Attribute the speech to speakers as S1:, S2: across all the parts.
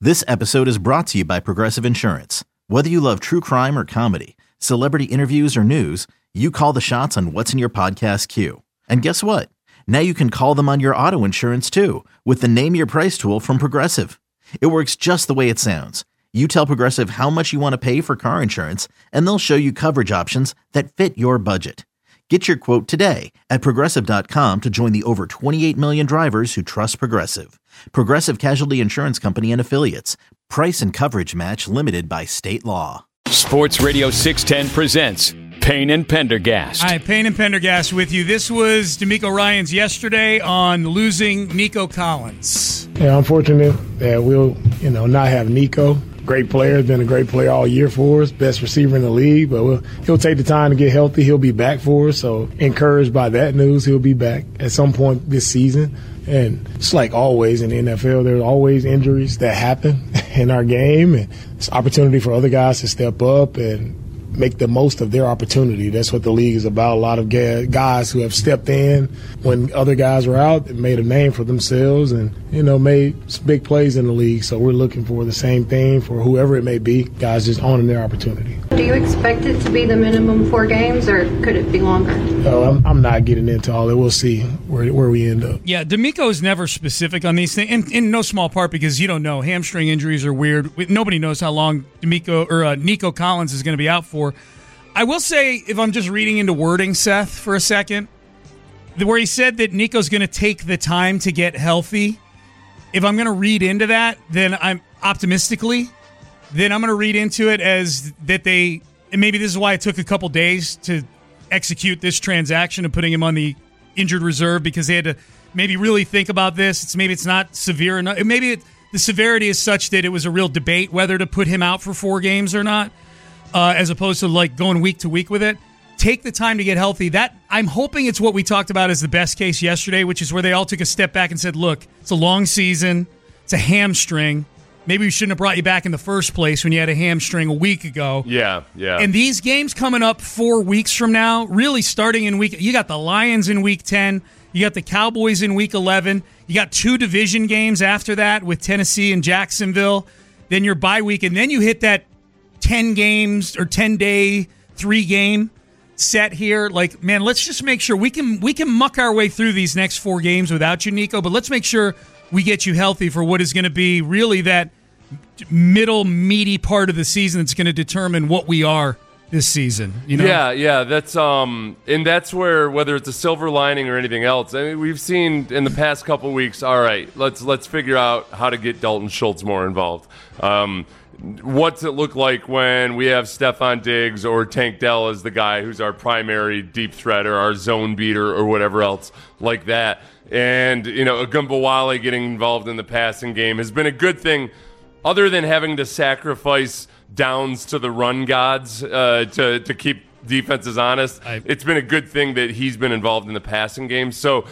S1: This episode is brought to you by Progressive Insurance. Whether you love true crime or comedy, celebrity interviews or news, you call the shots on what's in your podcast queue. And guess what? Now you can call them on your auto insurance too with the Name Your Price tool from Progressive. It works just the way it sounds. You tell Progressive how much you want to pay for car insurance, and they'll show you coverage options that fit your budget. Get your quote today at Progressive.com to join the over 28 million drivers who trust Progressive. Progressive Casualty Insurance Company and Affiliates. Price and coverage match limited by state law.
S2: Sports Radio 610 presents Payne and Pendergast.
S3: Hi, Payne and Pendergast with you. This was D'Amico Ryans yesterday on losing Nico Collins.
S4: Yeah, unfortunate that we'll, not have Nico. Great player, been a great player all year for us, best receiver in the league, but he'll take the time to get healthy. He'll be back for us, so encouraged by that news. He'll be back at some point this season. And it's like always in the NFL, there's always injuries that happen in our game, and it's an opportunity for other guys to step up and make the most of their opportunity. That's what the league is about. A lot of guys who have stepped in when other guys were out and made a name for themselves and, made some big plays in the league. So we're looking for the same thing for whoever it may be, guys just owning their opportunity.
S5: Do you expect it to be the minimum 4 games, or could it be longer?
S4: I'm not getting into all that. We'll see where we end up.
S3: Yeah, D'Amico is never specific on these things, in no small part because you don't know. Hamstring injuries are weird. Nobody knows how long Nico Collins is going to be out for. I will say, if I'm just reading into wording, Seth, for a second, where he said that Nico's going to take the time to get healthy, if I'm going to read into that, then I'm optimistically, then I'm going to read into it as that and maybe this is why it took a couple days to execute this transaction of putting him on the injured reserve, because they had to maybe really think about this. Maybe it's not severe enough. Maybe the severity is such that it was a real debate whether to put him out for 4 games or not. As opposed to like going week to week with it. Take the time to get healthy. That I'm hoping it's what we talked about as the best case yesterday, which is where they all took a step back and said, look, it's a long season. It's a hamstring. Maybe we shouldn't have brought you back in the first place when you had a hamstring a week ago.
S6: Yeah.
S3: And these games coming up 4 weeks from now, really starting in you got the Lions in week 10. You got the Cowboys in week 11. You got 2 division games after that with Tennessee and Jacksonville. Then your bye week, and then you hit that 10 games or 10-day 3-game set here. Like, man, let's just make sure we can muck our way through these next 4 games without you, Nico, but let's make sure we get you healthy for what is going to be really that middle meaty part of the season that's going to determine what we are this season.
S6: Yeah, that's and that's where, whether it's a silver lining or anything else, I mean, we've seen in the past couple of weeks, all right, let's figure out how to get Dalton Schultz more involved. What's it look like when we have Stephon Diggs or Tank Dell as the guy who's our primary deep threat or our zone beater or whatever else like that? And, Agumbawale getting involved in the passing game has been a good thing, other than having to sacrifice downs to the run gods to keep defenses honest. It's been a good thing that he's been involved in the passing game. So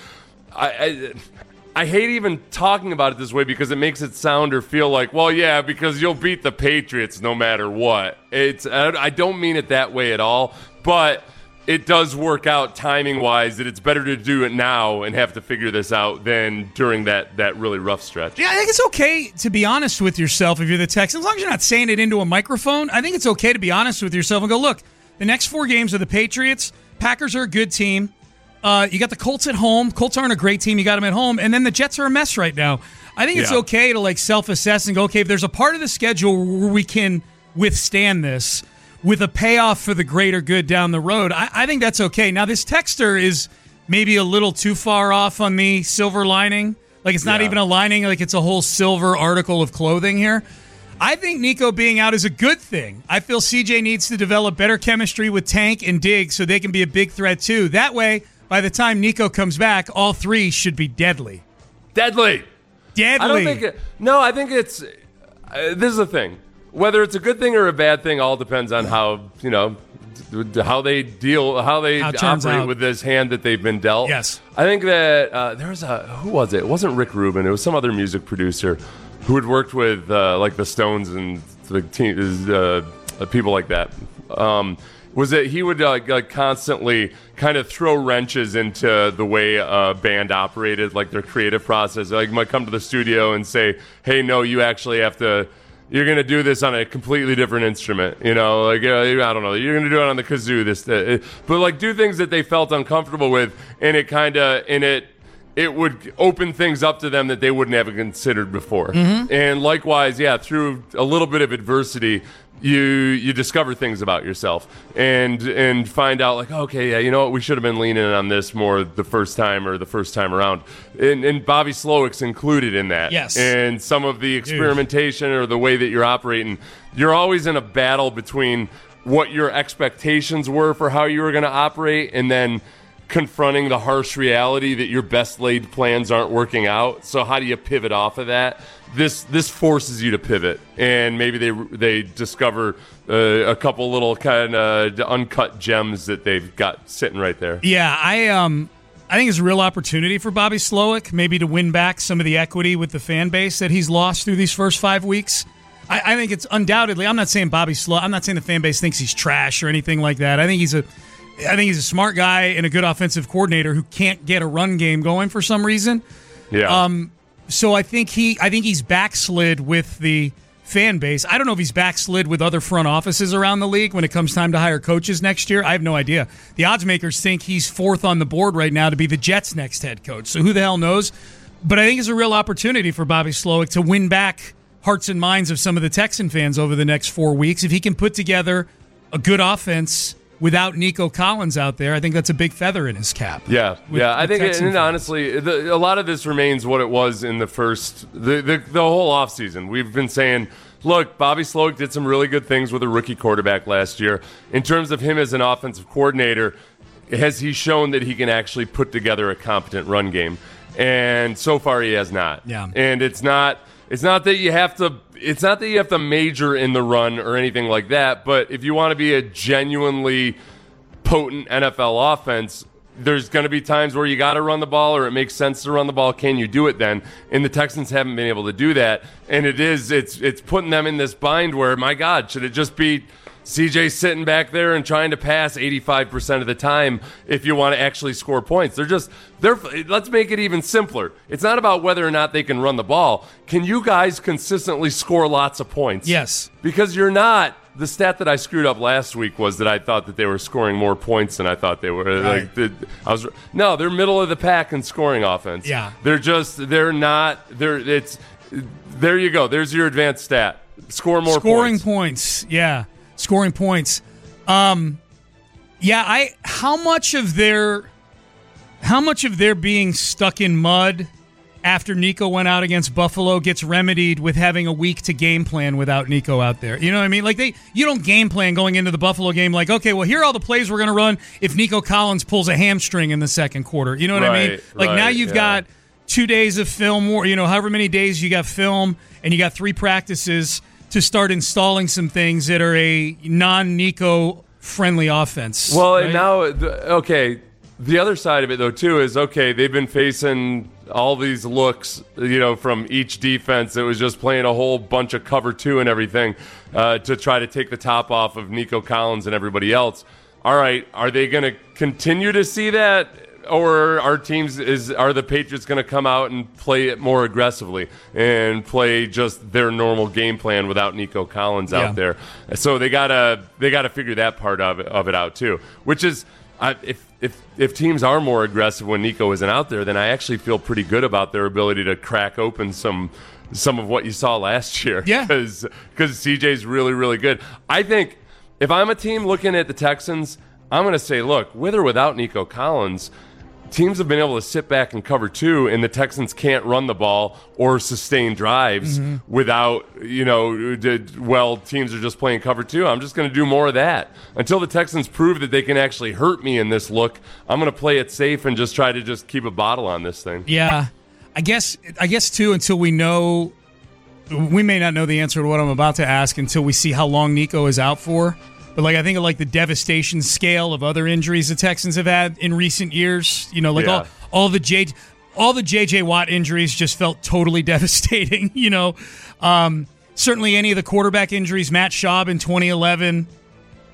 S6: I hate even talking about it this way because it makes it sound or feel like, well, yeah, because you'll beat the Patriots no matter what. I don't mean it that way at all, but it does work out timing-wise that it's better to do it now and have to figure this out than during that really rough stretch.
S3: Yeah, I think it's okay to be honest with yourself if you're the Texans. As long as you're not saying it into a microphone, I think it's okay to be honest with yourself and go, look, the next 4 games are the Patriots. Packers are a good team. You got the Colts at home. Colts aren't a great team. You got them at home. And then the Jets are a mess right now. I think it's okay to self-assess and go, okay, if there's a part of the schedule where we can withstand this with a payoff for the greater good down the road, I think that's okay. Now, this texter is maybe a little too far off on the silver lining. Like, it's not even a lining. Like, it's a whole silver article of clothing here. I think Nico being out is a good thing. I feel CJ needs to develop better chemistry with Tank and Diggs so they can be a big threat, too. That way, by the time Nico comes back, all 3 should be deadly.
S6: Deadly. I think it's this is the thing. Whether it's a good thing or a bad thing all depends on how they operate with this hand that they've been dealt.
S3: Yes.
S6: I think that there was who was it? It wasn't Rick Rubin. It was some other music producer who had worked with like the Stones and the people like that. was that he would like constantly kind of throw wrenches into the way a band operated, like their creative process. Like might come to the studio and say, "Hey, no, you actually have to. You're going to do this on a completely different instrument. You know, like I don't know. You're going to do it on the kazoo. But like do things that they felt uncomfortable with, and it would open things up to them that they wouldn't have considered before. And likewise, through a little bit of adversity, you discover things about yourself and find out like, okay, yeah, you know what, we should have been leaning on this more the first time around. And Bobby Slowik's included in that.
S3: Yes.
S6: And some of the experimentation or the way that you're operating, you're always in a battle between what your expectations were for how you were going to operate and then confronting the harsh reality that your best laid plans aren't working out. So how do you pivot off of that? This forces you to pivot, and maybe they discover a couple little kind of uncut gems that they've got sitting right there.
S3: Yeah, I think it's a real opportunity for Bobby Slowik maybe to win back some of the equity with the fan base that he's lost through these first 5 weeks. I think it's undoubtedly. I'm not saying I'm not saying the fan base thinks he's trash or anything like that. I think he's a smart guy and a good offensive coordinator who can't get a run game going for some reason.
S6: Yeah.
S3: So I think he's backslid with the fan base. I don't know if he's backslid with other front offices around the league when it comes time to hire coaches next year. I have no idea. The odds makers think he's fourth on the board right now to be the Jets' next head coach. So who the hell knows? But I think it's a real opportunity for Bobby Slowik to win back hearts and minds of some of the Texan fans over the next 4 weeks. If he can put together a good offense without Nico Collins out there, I think that's a big feather in his cap.
S6: I think, and honestly, a lot of this remains what it was in the whole offseason. We've been saying, look, Bobby Slowik did some really good things with a rookie quarterback last year. In terms of him as an offensive coordinator, has he shown that he can actually put together a competent run game? And so far, he has not.
S3: Yeah.
S6: And it's not that you have to major in the run or anything like that, but if you want to be a genuinely potent NFL offense, there's going to be times where you got to run the ball or it makes sense to run the ball. Can you do it then? And the Texans haven't been able to do that. And it's putting them in this bind where, my God, should it just be CJ sitting back there and trying to pass 85% of the time if you want to actually score points? Let's make it even simpler. It's not about whether or not they can run the ball. Can you guys consistently score lots of points?
S3: Yes.
S6: Because you're not. The stat that I screwed up last week was that I thought that they were scoring more points than I thought they were.
S3: Right.
S6: No, they're middle of the pack in scoring offense.
S3: Yeah.
S6: They're not. There you go. There's your advanced stat. Scoring
S3: points. Yeah. Scoring points. How much of their being stuck in mud after Nico went out against Buffalo gets remedied with having a week to game plan without Nico out there? You know what I mean? Like you don't game plan going into the Buffalo game like, okay, well, here are all the plays we're going to run if Nico Collins pulls a hamstring in the second quarter. You know what I mean? Like now you've got 2 days of film, or however many days you got film, and you got 3 practices to start installing some things that are a non-Nico friendly offense.
S6: Well,
S3: right?
S6: And now, the other side of it, though, too, is, they've been facing all these looks, from each defense that was just playing a whole bunch of cover 2 and everything to try to take the top off of Nico Collins and everybody else. All right, are they going to continue to see that? Or are the Patriots going to come out and play it more aggressively and play just their normal game plan without Nico Collins out there? So they gotta figure that part of it out too. Which is, if teams are more aggressive when Nico isn't out there, then I actually feel pretty good about their ability to crack open some of what you saw last year.
S3: Yeah,
S6: because CJ's really, really good. I think if I'm a team looking at the Texans, I'm going to say, look, with or without Nico Collins, teams have been able to sit back and cover 2, and the Texans can't run the ball or sustain drives without, teams are just playing cover 2. I'm just going to do more of that. Until the Texans prove that they can actually hurt me in this look, I'm going to play it safe and just try to just keep a bottle on this thing.
S3: Yeah. I guess too, until we know, we may not know the answer to what I'm about to ask until we see how long Nico is out for. But I think of the devastation scale of other injuries the Texans have had in recent years. All the J.J. Watt injuries just felt totally devastating. Certainly any of the quarterback injuries, Matt Schaub in 2011,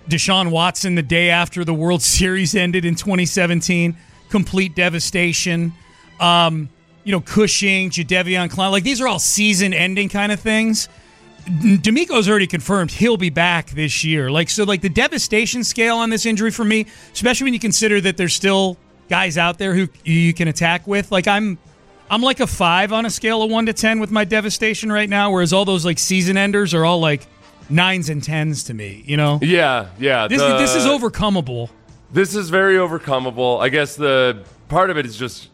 S3: Deshaun Watson the day after the World Series ended in 2017. Complete devastation. Cushing, Jadeveon Clowney. Like, these are all season-ending kind of things. D'Amico's already confirmed he'll be back this year. The devastation scale on this injury for me, especially when you consider that there's still guys out there who you can attack with. Like, I'm like a 5 on a scale of 1 to 10 with my devastation right now, whereas all those like season enders are all like 9s and 10s to me,
S6: Yeah.
S3: This is overcomable.
S6: This is very overcomable. I guess the part of it is just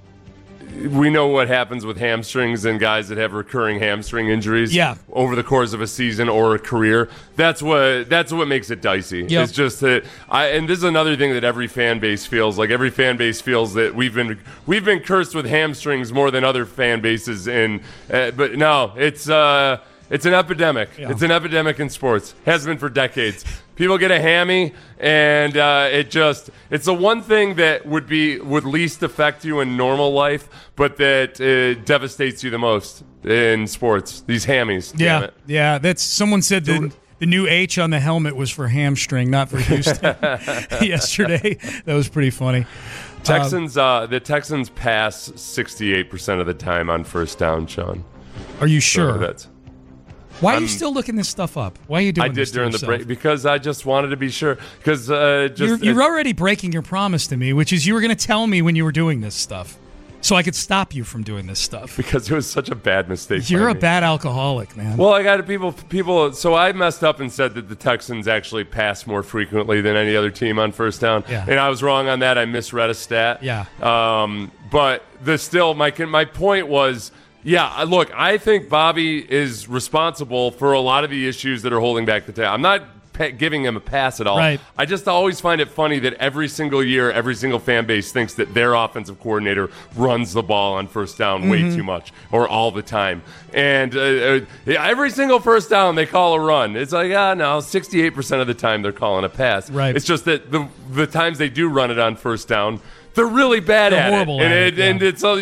S6: we know what happens with hamstrings and guys that have recurring hamstring injuries over the course of a season or a career. That's what makes it dicey.
S3: Yep.
S6: It's just that and this is another thing that every fan base feels. Like, every fan base feels that we've been cursed with hamstrings more than other fan bases but no, it's an epidemic. Yeah. It's an epidemic in sports. Has been for decades. People get a hammy, and it's the one thing that would least affect you in normal life, but that devastates you the most in sports. These hammies. Damn it.
S3: Yeah. That's someone said the new H on the helmet was for hamstring, not for Houston. Yesterday, that was pretty funny.
S6: The Texans pass 68% of the time on first down, Sean.
S3: Are you sure?
S6: So
S3: why are you still looking this stuff up? Why are you doing this?
S6: I did during the break because I just wanted to be sure. Because
S3: you're already breaking your promise to me, which is you were going to tell me when you were doing this stuff, so I could stop you from doing this stuff.
S6: Because it was such a bad mistake.
S3: You're a bad alcoholic, man.
S6: Well, I got people. So I messed up and said that the Texans actually pass more frequently than any other team on first down, and I was wrong on that. I misread a stat.
S3: Yeah.
S6: But my point was. Yeah, look, I think Bobby is responsible for a lot of the issues that are holding back the team. I'm not giving him a pass at all.
S3: Right.
S6: I just always find it funny that every single year, every single fan base thinks that their offensive coordinator runs the ball on first down way too much or all the time. And every single first down, they call a run. It's like, no, 68% of the time they're calling a pass.
S3: Right.
S6: It's just that the times they do run it on first down, they're really bad at
S3: horrible
S6: it. And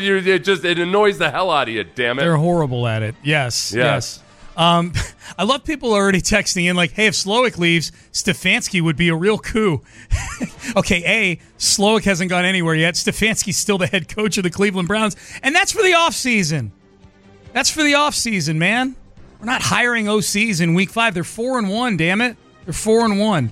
S6: it annoys the hell out of you, damn it.
S3: They're horrible at it. Yes. I love people already texting in like, hey, if Slowick leaves, Stefanski would be a real coup. Okay, Slowick hasn't gone anywhere yet. Stefanski's still the head coach of the Cleveland Browns. And that's for the offseason. That's for the offseason, man. We're not hiring OCs in week 5. They're 4-1, damn it. They're 4-1.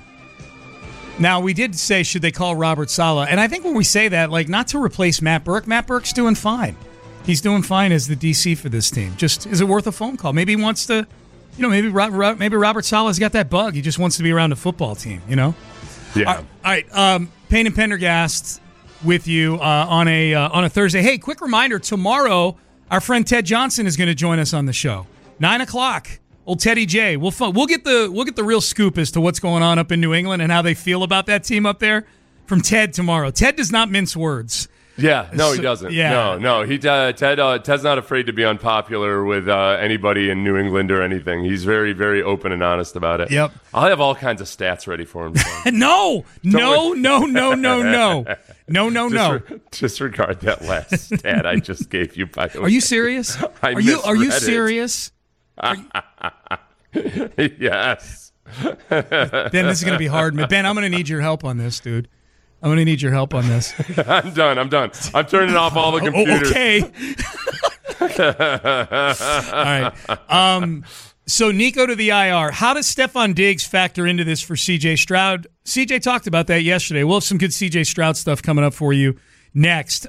S3: Now, we did say, should they call Robert Saleh? And I think when we say that, like, not to replace Matt Burke. Matt Burke's doing fine. He's doing fine as the DC for this team. Just, is it worth a phone call? Maybe he wants to, maybe Robert Saleh's got that bug. He just wants to be around a football team,
S6: Yeah.
S3: All right. Payne and Pendergast with you on a Thursday. Hey, quick reminder, tomorrow, our friend Ted Johnson is going to join us on the show. 9:00. Old Teddy J. We'll get the real scoop as to what's going on up in New England and how they feel about that team up there from Ted tomorrow. Ted does not mince words.
S6: Yeah, no, he doesn't.
S3: Yeah.
S6: No. Ted's not afraid to be unpopular with anybody in New England or anything. He's very, very open and honest about it.
S3: Yep.
S6: I'll have all kinds of stats ready for him.
S3: No.
S6: Disregard that last stat I just gave you. By the way,
S3: are you serious? Are you serious?
S6: Yes.
S3: Ben, this is going to be hard. Ben, I'm going to need your help on this, dude. I'm going to need your help on this.
S6: I'm done. I'm turning off all the computers.
S3: Okay. All right. So Nico to the IR. How does Stefon Diggs factor into this for C.J. Stroud? C.J. talked about that yesterday. We'll have some good C.J. Stroud stuff coming up for you next.